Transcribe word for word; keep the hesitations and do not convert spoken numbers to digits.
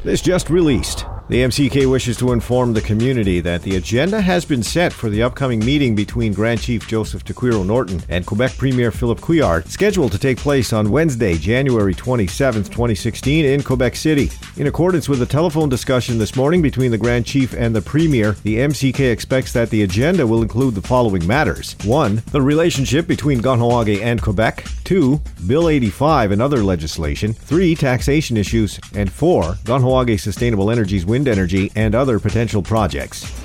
This just released. The M C K wishes to inform the community that the agenda has been set for the upcoming meeting between Grand Chief Joseph Tequiro Norton and Quebec Premier Philippe Couillard, scheduled to take place on Wednesday, January twenty-seventh, twenty sixteen in Quebec City. In accordance with a telephone discussion this morning between the Grand Chief and the Premier, the M C K expects that the agenda will include the following matters. one. The relationship between Kahnawake and Quebec. two. Bill eighty-five and other legislation. three. Taxation issues. And four. Kahnawake Sustainable Energies wind energy and other potential projects.